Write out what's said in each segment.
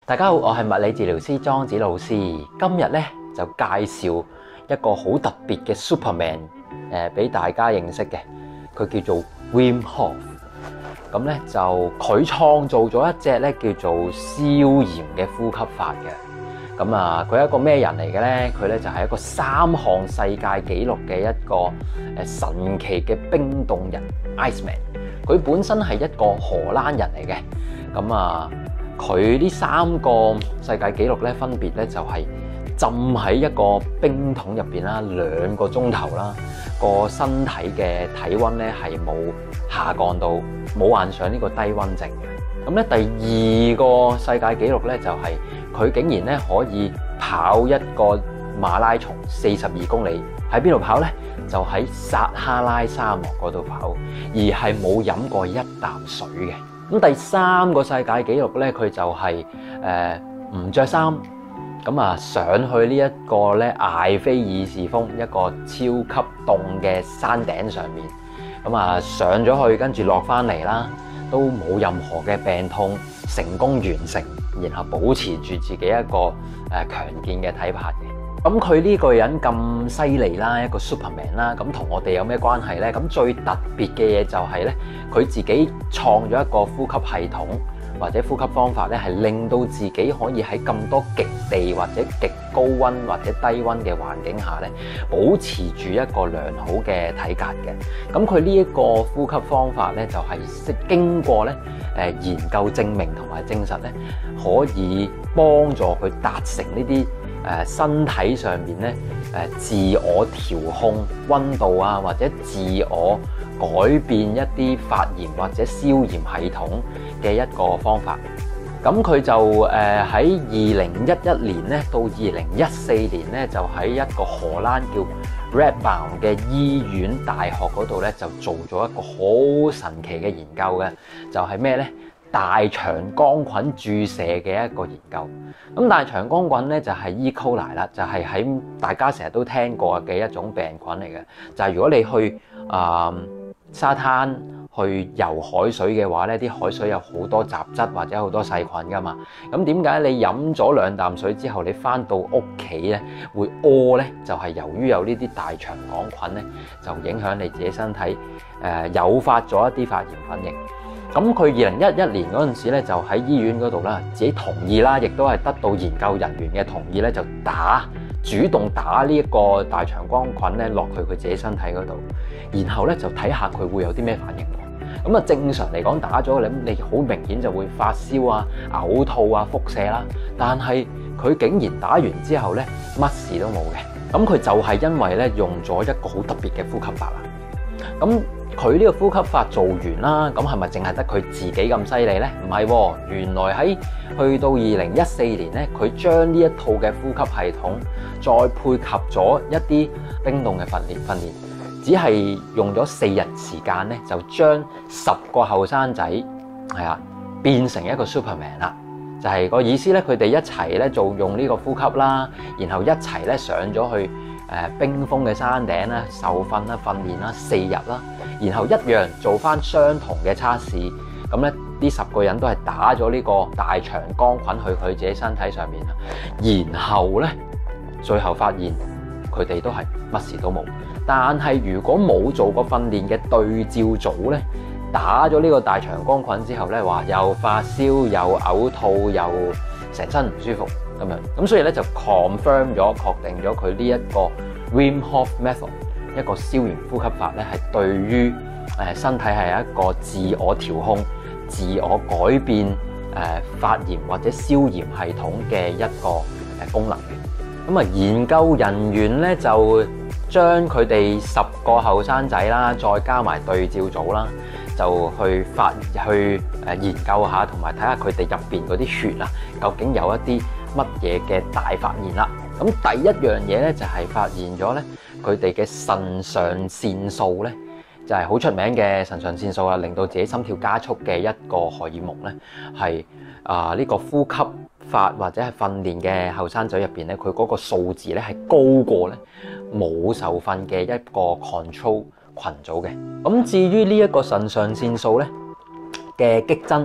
大家好，我係物理治療師莊子老師。今日咧就介紹一個好特別嘅 Superman，俾大家認識嘅。佢叫做 Wim Hof。咁咧就佢創造咗一隻咧叫做消炎嘅呼吸法嘅。咁啊，佢係一個咩人嚟嘅咧？佢咧就係一個3項世界紀錄嘅一個神奇嘅冰凍人 Iceman。佢本身係一個荷蘭人嚟嘅。咁啊，佢呢3個世界紀錄咧，分別咧就係浸喺一個冰桶入邊啦，2個鐘頭啦，個身體嘅體溫咧係冇下降到，冇患上呢個低溫症嘅。咁咧第2個世界紀錄咧就係佢竟然咧可以跑一個馬拉松42公里，喺邊度跑咧？就喺撒哈拉沙漠嗰度跑，而係冇飲過一啖水嘅。咁第3個世界紀錄咧，佢就係唔着衫，咁啊上去呢一個咧艾菲爾士峰一個超級凍嘅山頂上面，咁啊上咗去，跟住落翻嚟啦，都冇任何嘅病痛，成功完成，然後保持住自己一個強健嘅體魄嘅。咁佢呢個人咁犀利啦，一個 Superman 啦，咁同我哋有咩關係呢？咁最特別嘅嘢就係呢，佢自己創咗一個呼吸系統或者呼吸方法呢，係令到自己可以喺咁多極地或者極高溫或者低溫嘅環境下呢，保持住一個良好嘅體格嘅。咁佢呢一個呼吸方法呢，就係經過呢研究證明同埋證實呢，可以幫助佢達成呢啲身體上面咧自我調控溫度啊，或者自我改變一啲發炎或者消炎系統嘅一個方法。咁佢就喺2011年咧到2014年咧，就喺一個荷蘭叫 Radboud 嘅醫院大學嗰度咧，就做咗一個好神奇嘅研究嘅，就係咩咧？大腸桿菌注射嘅一個研究。咁大腸桿菌咧就係 E. coli 啦，就係喺大家成日都聽過嘅一種病菌嚟嘅。就係如果你去沙灘去游海水嘅話咧，啲海水有好多雜質或者好多細菌噶嘛。咁點解你飲咗2啖水之後，你翻到屋企咧會屙咧？就係由於有呢啲大腸桿菌咧，就影響你自己身體，誘發咗一啲發炎反應。咁佢2011年嗰陣時咧，就喺醫院嗰度啦，自己同意啦，亦都係得到研究人員嘅同意咧，就主動打呢一個大腸桿菌咧落去佢自己身體嗰度，然後咧就睇下佢會有啲咩反應喎。咁啊正常嚟講打咗你好明顯就會發燒啊、嘔吐啊、腹瀉啦，但係佢竟然打完之後咧乜事都冇嘅。咁佢就係因為咧用咗一個好特別嘅呼吸法啦。咁佢呢個呼吸法做完啦，咁係咪淨係得佢自己咁犀利呢？唔係喎，原來喺去到2014年呢，佢將呢一套嘅呼吸系統再配合咗一啲冰凍嘅訓練，只係用咗4日時間呢，就將10個後生仔變成一個 Superman 啦。就係個意思呢，佢哋一齊咧做用呢個呼吸啦，然後一齊咧上咗去冰封嘅山頂啦，受訓啦、訓練啦4日啦，然後一樣做翻相同嘅測試。咁咧呢10個人都係打咗呢個大腸桿菌去佢自己身體上面啦，然後咧最後發現佢哋都係乜事都冇。但係如果冇做過訓練嘅對照組咧，打咗呢個大腸桿菌之後咧，話又發燒又嘔吐又成身唔舒服咁樣。咁所以咧就 confirm 咗，確定咗佢呢一個 Wim Hof Method 一個消炎呼吸法咧，係對於身體係一個自我調控、自我改變發炎或者消炎系統嘅一個功能嘅。咁啊，研究人員咧就將佢哋10個後生仔啦，再加埋對照組啦，就去研究下，同埋睇下佢哋入邊嗰啲血啊，究竟有一啲乜嘢嘅大發現啦。咁第一樣嘢咧就係發現咗咧，佢哋嘅腎上腺素咧就係好出名嘅腎上腺素啊，令到自己心跳加速嘅一個荷爾蒙咧，係呢個呼吸法或者係訓練嘅後生仔入邊咧，佢嗰個數字咧係高過咧冇受訓嘅一個 control 群組嘅。咁至於呢一個腎上腺素咧嘅激增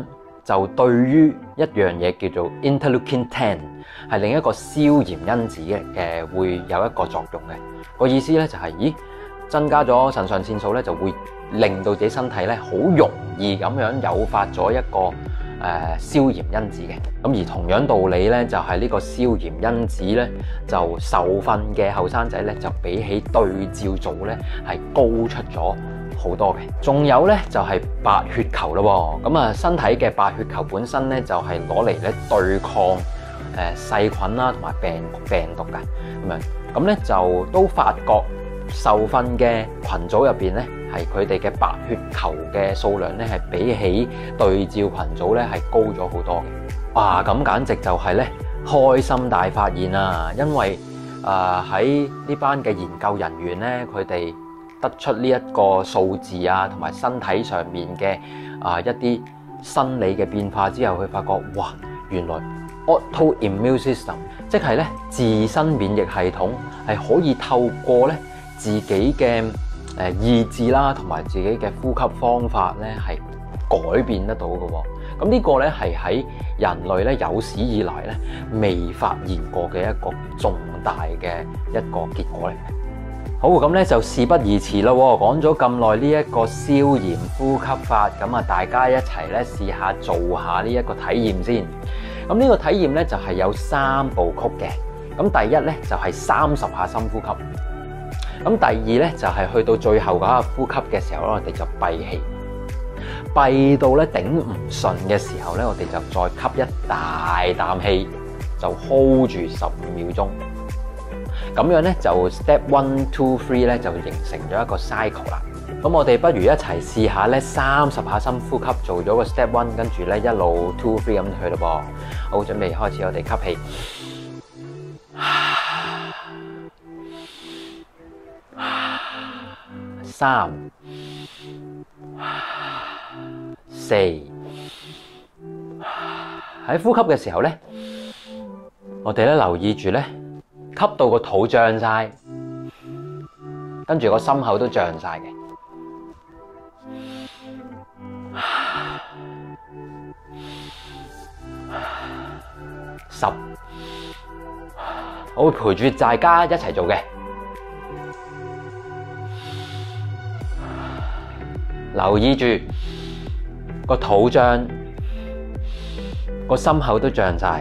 就對於一樣嘢叫做 interleukin-10，係另一個消炎因子嘅會有一個作用嘅。個意思咧就係，增加咗腎上腺素咧，就會令到自己身體咧好容易咁樣誘發咗一個消炎因子嘅。咁而同樣道理咧，就係呢個消炎因子咧，就受訓嘅後生仔咧，就比起對照組咧係高出咗好多嘅。仲有咧就係白血球咯。咁啊，身體嘅白血球本身咧就係攞嚟咧對抗細菌啦同埋病毒㗎。咁咧就都發覺受訓嘅群組入邊咧，係佢哋嘅白血球嘅數量咧係比起對照群組咧係高咗好多嘅。哇！咁簡直就係咧開心大發現啊！因為喺呢班嘅研究人員咧，佢哋得出呢一個數字啊，同埋身體上面嘅一啲生理嘅變化之後，佢發覺哇，原來 autoimmune system 即係咧自身免疫系統係可以透過咧自己嘅意志啦，同埋自己嘅呼吸方法咧係改變得到嘅喎。咁呢個咧係喺人類咧有史以來咧未發現過嘅一個重大嘅一個結果嚟嘅。好，咁咧就事不宜遲啦。講咗咁耐呢一個消炎呼吸法，咁啊大家一齊咧試下做下呢一個體驗先。咁呢個體驗咧就係有3部曲嘅。咁第一咧就係30下深呼吸。咁第二咧就係去到最後嗰個呼吸嘅時候咧，我哋就閉氣。閉到咧頂唔順嘅時候咧，我哋就再吸一大啖氣，就 hold 住15秒鐘。咁樣咧就 step 1、2、3咧就形成咗一個 cycle 啦。咁我哋不如一齊試下咧30下深呼吸，做咗個 step 1，跟住咧一路 2、3咁去咯噃。好，準備開始，我哋吸氣。3、4，喺呼吸嘅時候咧，我哋咧留意住咧，吸到個肚脹晒，跟住個心口都脹晒嘅。10，我會陪住大家一齊做嘅。留意住個肚脹，個心口都脹晒。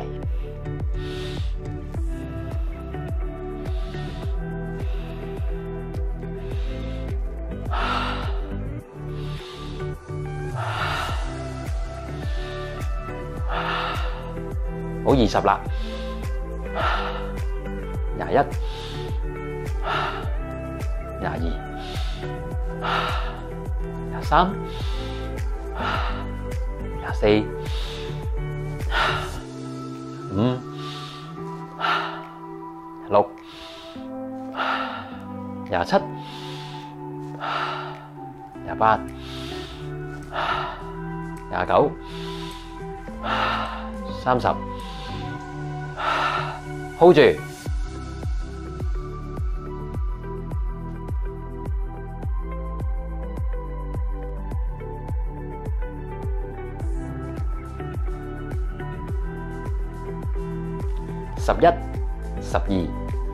好，20啦，21、22、23、24、25、26、27、28、29、30。hold 住11、12。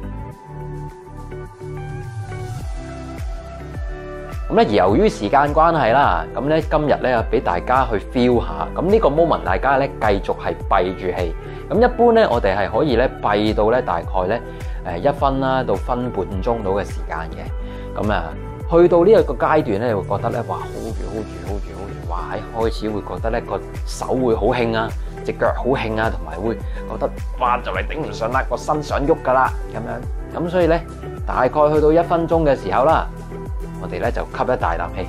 咁咧，由於時間關係啦，咁咧今日咧俾大家去 feel 下。咁呢個 moment 大家咧繼續係閉住氣。咁一般咧，我哋係可以咧閉到咧大概咧1分啦到分半鐘到嘅時間嘅。咁啊，去到呢一個階段咧，會覺得咧哇 hold 住，哇喺開始會覺得咧個手會好興啊，隻腳好興啊，同埋會覺得哇就嚟頂唔順啦，個身想喐噶啦咁樣。咁所以咧，大概去到1分鐘嘅時候啦，我哋咧就吸一大啖氣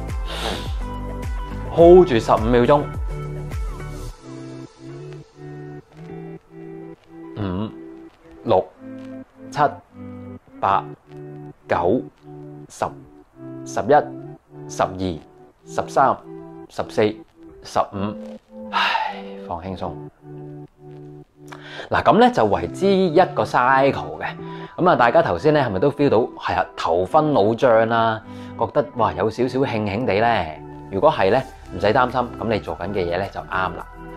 ，hold 住15秒鐘。5、6、7、8、9、10、11、12、13、14、15，放輕鬆。嗱，咁咧就為之一個 cycle 嘅。咁啊，大家頭先咧係咪都 feel 到係啊頭昏腦脹啦？覺得哇有少少興興地咧。如果係咧，唔使擔心，咁你做緊嘅嘢咧就啱啦。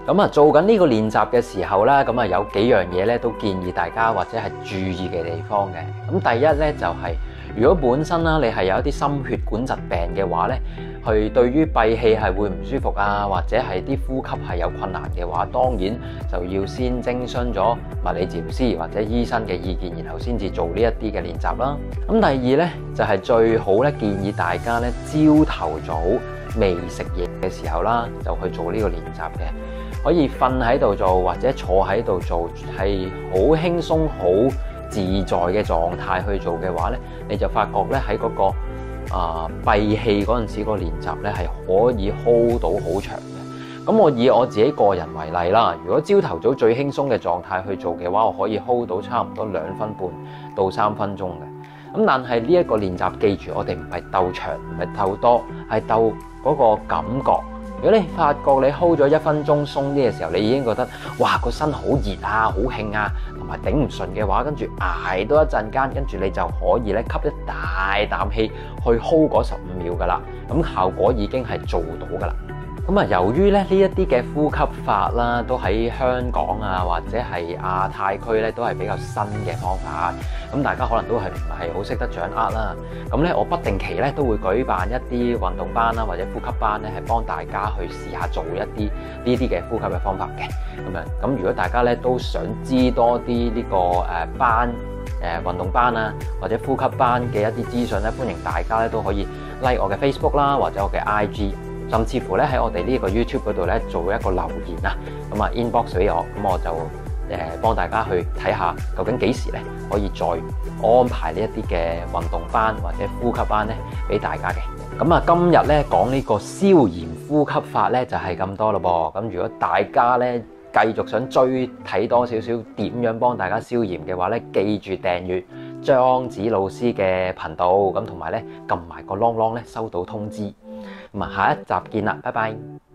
咁啊，做緊呢個練習嘅時候啦，咁啊有幾樣嘢咧都建議大家或者係注意嘅地方嘅。咁第一咧就係，如果本身啦你係有一啲心血管疾病嘅話咧，去對於閉氣係會唔舒服啊，或者係啲呼吸係有困難嘅話，當然就要先徵詢咗物理治療師或者醫生嘅意見，然後先至做呢一啲嘅練習啦。咁第二咧就係最好咧建議大家咧朝頭早未食嘢嘅時候啦，就去做呢個練習嘅。可以瞓喺度做或者坐喺度做，係好輕鬆、好自在嘅狀態去做嘅話咧，你就發覺咧喺嗰個閉氣嗰陣時個練習咧係可以 hold 到好長嘅。咁我以我自己個人為例啦，如果朝頭早最輕鬆嘅狀態去做嘅話，我可以 hold 到差唔多2分半到3分鐘嘅。咁但係呢一個練習，記住我哋唔係鬥長，唔係鬥多，係鬥嗰個感覺。如果你發覺你 hold 咗1分鐘鬆啲嘅時候，你已經覺得哇個身好熱啊、好興啊，同埋頂唔順嘅話，跟住捱多一陣間，跟住你就可以咧吸一大啖氣去 hold 嗰15秒噶啦，咁效果已經係做到噶啦。咁啊，由於咧呢一啲嘅呼吸法啦，都喺香港啊或者係亞太區咧都係比較新嘅方法，咁大家可能都係唔係好識得掌握啦。咁咧我不定期咧都會舉辦一啲運動班啦或者呼吸班咧，係幫大家去試下做一啲呢啲嘅呼吸嘅方法嘅。咁如果大家咧都想知多啲呢個運動班啊或者呼吸班嘅一啲資訊咧，歡迎大家咧都可以 like 我嘅 Facebook 啦或者我嘅 IG。甚至乎咧喺我哋呢個 YouTube 嗰度咧做一個留言啊，咁啊 inbox 俾我，咁我就幫大家去睇下究竟幾時咧可以再安排呢一啲嘅運動班或者呼吸班咧俾大家嘅。咁啊今日咧講呢個消炎呼吸法咧就係咁多咯噃。咁如果大家咧繼續想追睇多少少點樣幫大家消炎嘅話咧，記住訂閱張子老師嘅頻道，咁同埋咧撳埋個啷啷咧收到通知。咁啊，下一集見啦，拜拜。